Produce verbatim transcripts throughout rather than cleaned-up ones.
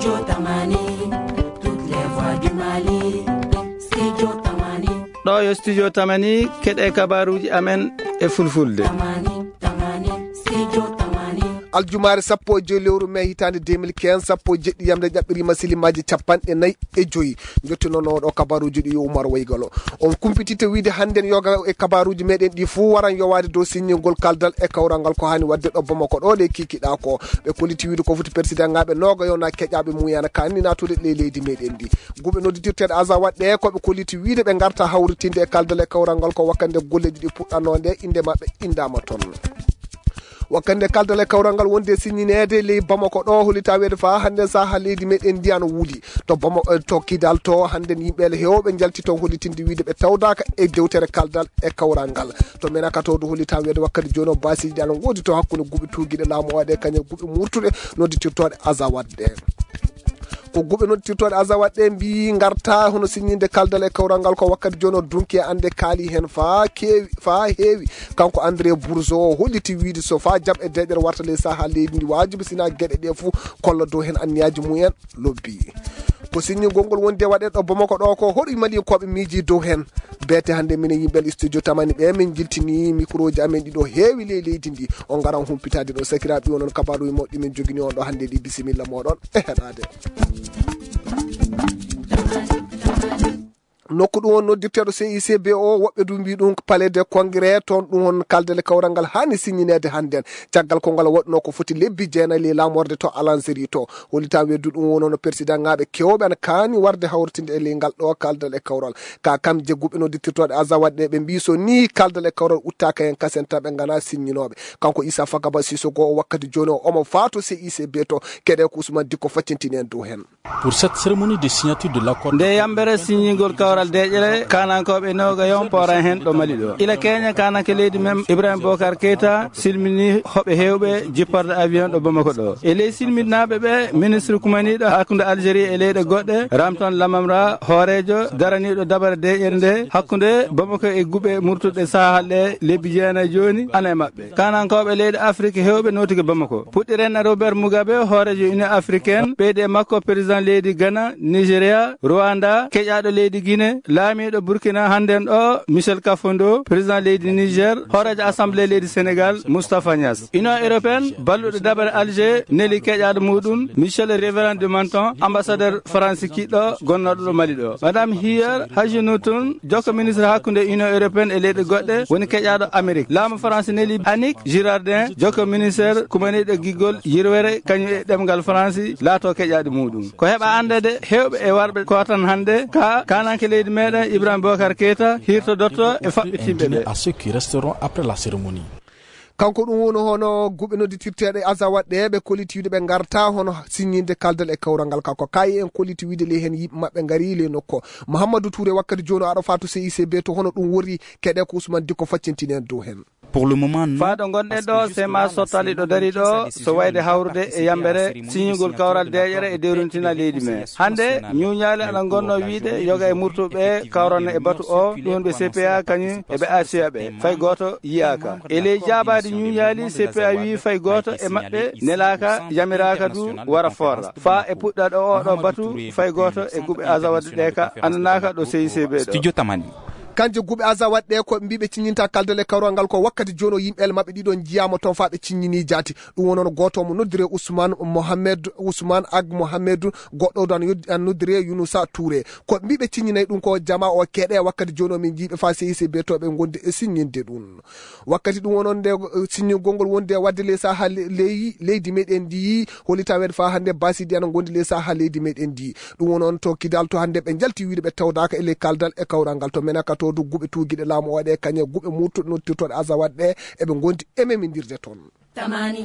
Studio Tamani, toutes les voix du Mali. Studio Tamani. ɗo yo Studio Tamani keɗe kabaruji amen e fulfulde. Tamani, Tamani, Studio Tamani. aljumare sappo e joyi lewru mai hitande deux mille quinze sappo e jeɗɗi yamde ƴaɓɓirima silimaji capanɗe nayyi e joyi jottinono ɗo kabaruji ɗi yo Oumar Waygalo on kumpitite wiide hannden yoga e kabaruji meɗen ɗi fuu waran yowade dow signingol kaldal e kawral ngal ko hani wadde ɗo Bamako ɗo ɗe kikiɗa ko ɓe koliti wiide ko foti président ngaɓe noga yona keƴaɓe muyana kanni natude ɗe leydi meɗen ɗi guɓe nodditirteɗe asa waɗɗe koɓe koliti wiide ɓe garta hawritinde e kaldal e kawral ngal ko wakkande golleji ɗi puɗɗanno nde inde mabɓe indama toon wakkande kaldal e kawral ngal wonde signинede ley Bamako ɗo holita wede fa hande saha leydi meɗen ndi ana wuuli to Bamako to Kidal to hande yimɓele hewɓe jalti toon holitinde wiide ɓe tawdaka e dewtere kaldal e kawral ngal to menaka to do holita wede wakkati joni o basiji ana godi to hakkude guɓe tuguiɗe laamu waɗe kañe guɓe murtuɗe nodditirtoɗe asa wadde ko guɓe nodditirtoɗe asa waɗɗe mbi garta hono signinde kaldal e kawral ngal ko wakkati joni o dunki e ande kaali hen fa kewi fa heewi kanko André Bourzo o holliti wiide so fa jaab e deƴere warta ley saha leydi ndi wajibi sina gueɗe ɗe foof kolla dow hen anniyaji mumen lobbi ko signingol ngol wonde waɗe ɗo Bamako ɗo ko hoɗo mali koɓe miiji dow hen beete hande minen yimɓe Studio Tamani ɓe min jiltini micro ji amen ɗiɗo heewi ley leydi ndi on garan humpitade ɗo sakiraɓe onon kabaruji moɗɗi min jogini on ɗo hande ɗi bisimilla moɗon e heɗade nokku ɗum won noddirteɗo C I C B o woɓɓe du mbi ɗum palais de congrès toon ɗum won kaldele kawral ngal hani signинede hannden caggal ko ngal waɗno ko foti lebbi jeenayi le lamorde to Alansérie to holita weddu ɗum wonono président ngaɓe kewɓe ana kaani warde hawrtinde e ley ngal ɗo kaldal e kawral ka kam je guɓe noddirtirtoɗe asa waɗɗe ɓe mbi so ni kaldal e kawral uttaka hen kasenta ɓe gana signinoɓe kanko Issa Fakaba Sissoko o wakkati joni o omo faato C I C B to keɗe ko Ousmane Dicko faccintini en dow hen pour cette cérémonie de signature de l'accord nde yambere signingol kawral deƴere kanankoɓe noga yon poran hen ɗo Mali ɗo ila keña kananke leydi mem Ibrahima Bocar Keita silmini hoɓe hewɓe jipporɗo avion ɗo Bamako ɗo e ley silminaɓe ɓe ministre kumaniɗo hakkude Algérie e leyɗe goɗɗe Ramton Lamamra hoorejo daraniɗo dabare deƴere nde hakkude Bamako e guɓe murtuɗe sahalle lebbi jeenayi joni ana e mabɓe kanankoɓe leydi Afrique hewɓe notigue Bamako puɗɗiren Robert Mugabe hoorejo Union africaine ɓeyde makko président leydi Ghana Nigéria Rwanda keƴaɗo leydi Guinée laamiɗo Burkina hannden ɗo Michel Kafondo président leydi Niger hoorejo assemblée leydi Sénégal Moustapha Niass Union européenne balluɗo dabare Alger neli keƴaɗo muɗum Michel Révérend de Menton ambassadeur France kiɗɗo gonnoɗo ɗo Mali ɗo madame Hier Hajinoutun jokko ministre hakkude Union européenne e leyɗe goɗɗe woni keƴaɗo Amérique laamu France neli Annick Girardin jokko ministére kumaniɗo giggol yirwere kañum e ɗemgal France laato keƴaɗo muɗum ko heɓa andede hewɓe e warɓe ko tan hande ka kananke leydi meɗen Ibrahima Bocar Keita hirtodotto e faɓɓitimɓe ɓe à ceux qui resteront après la cérémonie kanko ɗum woni hono guɓe nodditirteɗe asa waɗɗe ɓe koliti wiide ɓe garta hono signinde kaldal e kawral ngal kanko kayi en koliti wiide ley hen yimɓe mabɓe gaari le nokko Mouhamadou Touré wakkati joni aɗa fatu C I C B to hono ɗum wori keɗe ko Ousmane Dicko faccintini en dow hen pour le moment faado gonɗen ɗo sema sottali ɗo dari ɗo so wayde hawrude e yambere signingol kawral deƴere e dewrintina leydi men hande ñuñali aɗa gonno wiide yoga e murtuɓe kawrana e batu o ɗum ɓe C P A kañum eɓe A C A ɓe fay goto yiyaka e ley jabade ñuñali C P A wi fay goto e mabɓe nelaka yamiraka du wara forra fa e puɗɗaɗo oɗo batu fay goto e guɓe azawadde ɗe ka andanaka ɗo C I C B ɗo Studio Tamani kanje guɓe asa waɗɗe ko mbiɓe cinñinta kaldal e kawral ngal ko wakkati joni o yimɓele mabɓe ɗiɗon jiyama toon fa ɓe cinñini jaati ɗum wonono goto mo noddire Ousmane Mohamed Ousmane Ag Mohamedou goɗɗo ɗo an noddire Younousa Touré ko mbiɓe cinñinayi ɗum ko jama o keeɗe wakkati joni o min jiiɓe fa C I C B to ɓe gonde e signinde ɗum wakkati ɗum wonon nde signingol ngol wonde wadde ley saha ley leydi meɗen ndi holita wede fa hande basidi ana gondi ley saha leydi meɗen ndi ɗum wonon to Kidal to hande ɓe jalti wiide ɓe tawdaka e ley kaldal e kawral ngal to menaka to du guɓe tuguiɗe laamu waɗe kañe guɓe murtuɗe noddirtoɗe asa waɗɗe eɓe gondi ememindirde toon Tamani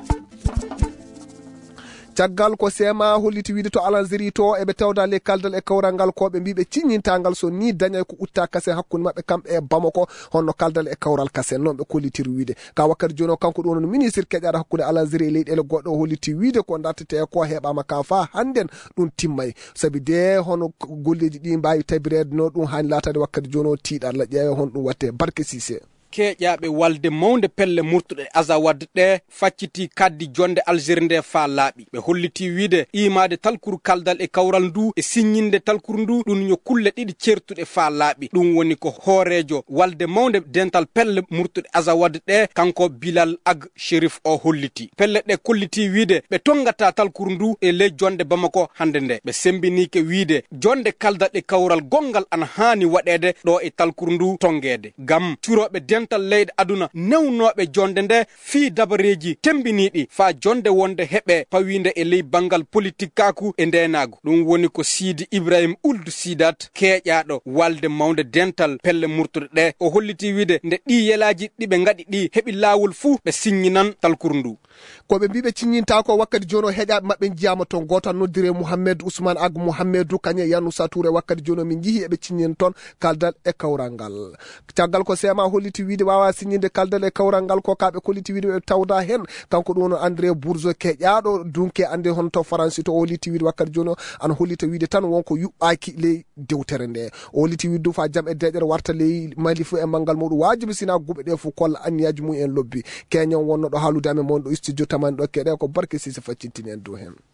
caggal ko sema holliti wiide to Alansérie to eɓe tawda le kaldal e kawral ngal ko ɓe mbiɓe cinñintagal so ni dañay ko utta kasen hakkude mabɓe kamɓe e Bamako honno kaldal e kawral kasen noon ɓe kollitiri wiide ka wakkati joni o kanko ɗum woni ministre keƴaɗo hakkude Alansérie e leyɗele goɗɗo holliti wiide ko dartete ko heɓama ka fa hannden ɗum timmay saabi de hono golleji ɗi mbawi tabirede no ɗum hani latade wakkati joni o tiiɗalla ƴeewe hon ɗum watte Barke Cissé keƴaɓe walde mawde pelle murtuɗe Azawad ɗe facciti kaddi jonde Algérie nde fa laaɓi. Ɓe holliti wiide imade talkuru kaldal e kawral ndu e signinde talkuru ndu ɗum yo kulle ɗiɗi certuɗe fa laaɓi. Ɗum woni ko hoorejo walde mawde dental pelle murtuɗe Azawad ɗe kanko Bilal Ag Chérif o holliti. Pelle ɗe kolliti wiide ɓe tongata talkuru ndu e ley jonde Bamako hande nde. Ɓe sembinike wiide jonde kaldal e kawral gongal ana hani waɗede ɗo e talkuru ndu tongede gam curoɓe dental leyɗe aduna newnoɓe jonde nde fi dabareji tembiniɗi fa jonde wonde heɓe pawinde e ley bangal politique kaku e ndenagu. Ɗum woni ko Sidi Ibrahim Ould Sidat keƴaɗo walde mawde dental pelle murtuɗe ɗe o holliti wiide nde ɗi yelaji ɗiɓe gaɗi ɗi heɓi lawol fuu ɓe signinan talkuru ndu. Koɓe mbiɓe cinñinta ko wakkati joni o heƴaɓe mabɓe jiyama toon goto noddire Mouhamed Ousmane Ag Mouhamedou kañe Yanousa Touré wakkati joni min jihi eɓe ciññin toon kaldal e kawral ngal. Caggal ko sema holliti wiide wawa signinde kaldal e kawral ngal ko kaɓe kolliti wiide ɓe tawda hen kanko ɗum André Bourgeois keƴaɗo dunke ande hon to France to o holliti wiide wakkati joni ana hollita wiide tan wonko yuɓɓaki ley dewtere nde. O holliti wiide du fa jaam e deƴere warta ley Mali fu e mangal muɗum wajibi sina guɓe ɗe fu kolla anniyaji mum en lobbi. Keñon wonno ɗo haalude amen mon ɗo studio tamani ɗo keɗe ko Barke Sise faccintini en dow hen.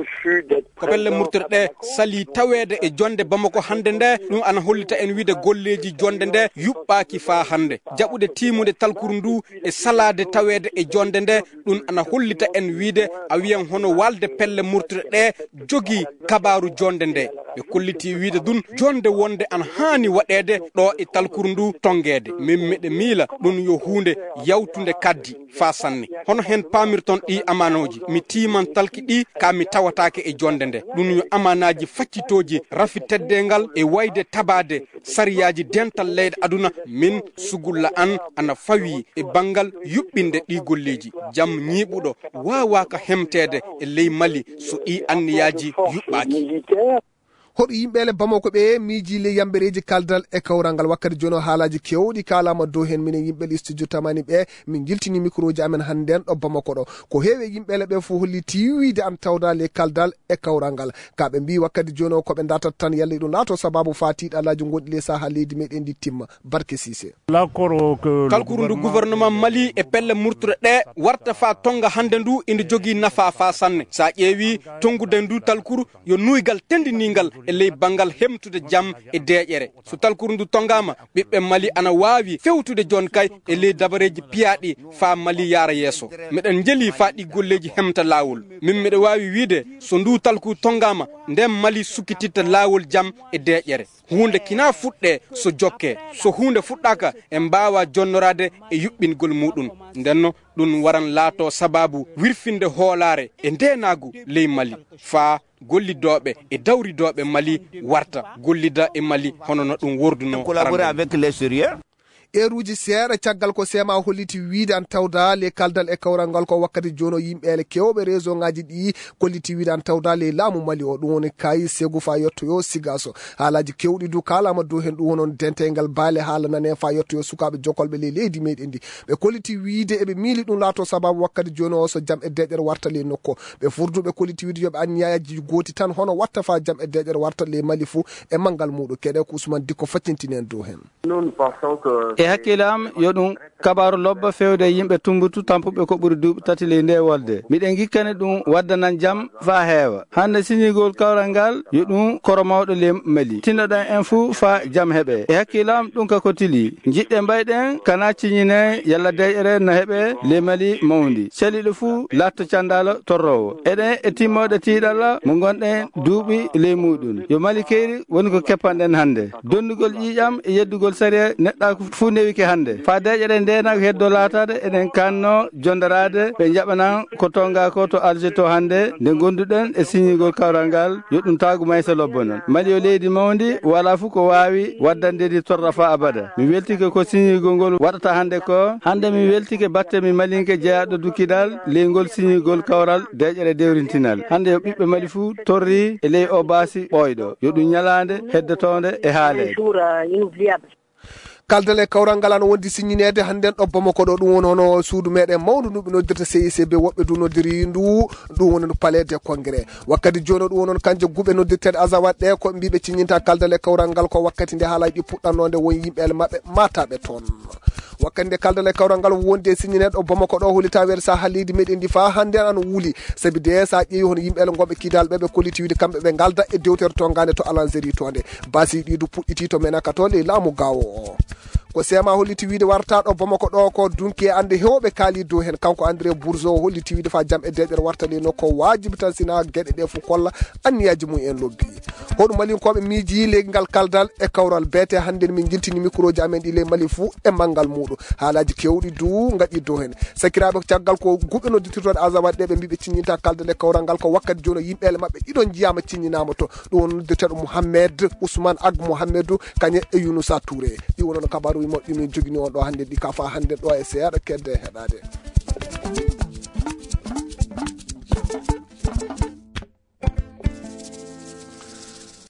Ko pelle murtuɗe ɗe sali tawede e jonde Bamako hande nde ɗum ana hollita en wiide golleji jonde nde yuɓɓaki fa hande. Jaɓude timude talkuru ndu e salade tawede e jonde nde ɗum ana hollita en wiide a wiyan hono walde pelle murtuɗe ɗe jogi kabaru jonde nde. Ɓe kolliti wiide dun jonde wonde an hani waɗede ɗo e talkuru ndu tongede. Min meɗe miila ɗum yo hunde yawtude kaddi fa sanne. Hono hen pamirton ɗi amanoji mi timan talki ɗi ka mi tawatake e jonde nde. Ɗum yo amanaji faccitoji rafi teddengal e wayde tabade sariyaji dental leyɗe aduna min sugulla an ana fawi e bangal yuɓɓinde ɗi golleji. Jam ñiɓuɗo wawaka hemtede e ley Mali so ɗi anniyaji yuɓɓaki. hoɗo yimɓele Bamako ɓe miiji le yambereji kaldal e kawral ngal wakkati joni haalaji kewɗi kalama dow hen minen yimɓele studio tamani ɓe min jiltini micro ji amen hannden ɗo Bamako ɗo ko heewi yimɓele ɓe fof holli tiwiide am tawda le kaldal e kawral ngal kaɓe mbi wakkati joni o koɓe datat tan yalla ɗum laato sababu fa tiiɗalaji gonɗi le saha leydi meɗen ndi timma. Barke Cissé. Kalkuru ndu gouvernement Mali e pelle murtuɗe ɗe warta fa tonga hande ndu indi jogui nafa fa sanne. Sa ƴeewi tongude ndu talkuru yo nuygal tendinigal e ley bangal hemtude jam e deƴere. So talkuru ndu tongama ɓiɓɓe Mali ana wawi fewtude jon kay e ley dabareji piyaɗi fa Mali yara yeeso. Meɗen jeli fa ɗi golleji hemta lawol. Min meɗe wawi wiide so ndu talkuru tongama ndem Mali sukkititta lawol jam e deƴere. Hunde kina fuɗɗe so jokke, so hunde fuɗɗaka e mbawa jonnorade e yuɓɓingol muɗum. Ndenno ɗum waran laato sababu wirfinde hoolare e ndenagu ley Mali fa gollidoɓe e dawridoɓe Mali warta gollida e Mali hono no ɗum worduno. Collaborer avec les Syriens. eruji seeɗa caggal ko sema holliti wiide an tawda le kaldal e kawral ngal ko wakkati jono yimɓele kewɓe réseau ngaji ɗi kolliti wiide an tawda le laamu Mali o ɗum woni kayi segu fa yettoyo sigaso haalaji kewɗi du kalama dow hen ɗum wonon dentegal baale haala nane fa yettoyo sukaɓe jokolɓe le leydi meɗen ndi ɓe kolliti wiide eɓe miili ɗum laato sababu wakkati joni o so jam e deƴere warta le nokko ɓe furduɓe kolliti wiide yoɓe anniyaji gooti tan hono watta fa jam e deƴere warta le Mali fou e mangal muɗum keɗe ko Ousmane Dikko faccintinen dow hen. E hakkille am yo ɗum kabaru lobba fewde yimɓe tumbutu tampuɓe ko ɓuri duuɓi tati ley nde wolde miɗen gikkani ɗum waddanan jam fa heewa hande signigol kawral ngal yo ɗum koro mawɗo le Mali tinnoɗen en fou fa jam heeɓe e hakkille am ɗum kako tili jiɗɗe mbayɗen kana ciñine yalla deƴere no heeɓe le Mali mawdi caliɗo fou latto candalo torrowo eɗen e timmoɗe tiiɗalla mo gonɗen duuɓi ley muɗum yo Mali keyri woni ko keppanɗen hande dondugol ƴiƴam e yeddugol saria neɗɗa fuu newike hande fa deƴere ndenako heddo latade enen kanno jondarade ɓe jaɓanan ko tonga ko to Alger to hande nde gonduɗen e signigol kawral ngal yo ɗum tagu maysa lobbo noon Mali yo leydi mawdi wala fuu ko wawi waddandedi torra fa abada mi weltike ko signigol ngol waɗata hande ko hande mi weltike batte mi malinke jeeyaɗo dukkidal leygol signigol kawral deƴere dewrintinal hande yo ɓiɓɓe Mali fuu torri e ley o baasi ɓoyɗo yo ɗum ñalande heddotonde e haalede. kaldal e kawral ngal ana wondi signинede hannden ɗo Bamako ɗo ɗum woni hono suudu meɗen mawdu ndu ɓe noddirta C I C B woɓɓe du noddiri ndu ɗum woni no palais de congrès wakkati joni ɗum wonon kanje guɓe noddirteɗe Azawad ɗe ko mbiɓe ciññinta kaldal e kawral ngal ko wakkati nde haalaji ɗi puɗɗannode won yimɓele mabɓe mataɓe toon wakkande kaldal e kawral ngal wonde signineɗo Bamako ɗo holita wer sa halidi meɗen ndi fa hande an wuli sabi de sa ƴeewi hono yimɓe goɓe kidal ɓeɓe kolliti wiide kamɓe ɓe galda e dewtere to ngande to alanzeri tonde basi ɗiɗu puɗɗiti to menaka to le laamu gawo o ko sema holliti wiide wartaɗo Bamako ɗo ko dunki ande hewɓe kaali dow hen kanko André Bourgeot holliti wiide fa jam e deƴƴere warta le nokko wajibi tan sina gueɗe ɗe fu kolla anniyaji mum en lobbi hoɗum malinkoɓe miiji leydi ngal kaldal e kawral beete hande min jiltini micro ji amen ɗi ley mali fou e manggal muɗum haalaji kewɗi du gaɗi dow hen sakiraɓe caggal ko guɓɓe nodditirtoɗe azawad ɗe ɓe mbiɓe ciññinta kaldal e kawral ngal ko wakkati joni yimɓele mabɓe ɗiɗon jiyama ciññinama to ɗum won noddirteɗo Mouhamed Ousmane Ag Mouhamedou kañe e Younousa Touré ɗi wonono kabaruji moƴƴi min jogini on ɗo hande ɗi ka fa hande ɗo e seeɗa kedde heɗade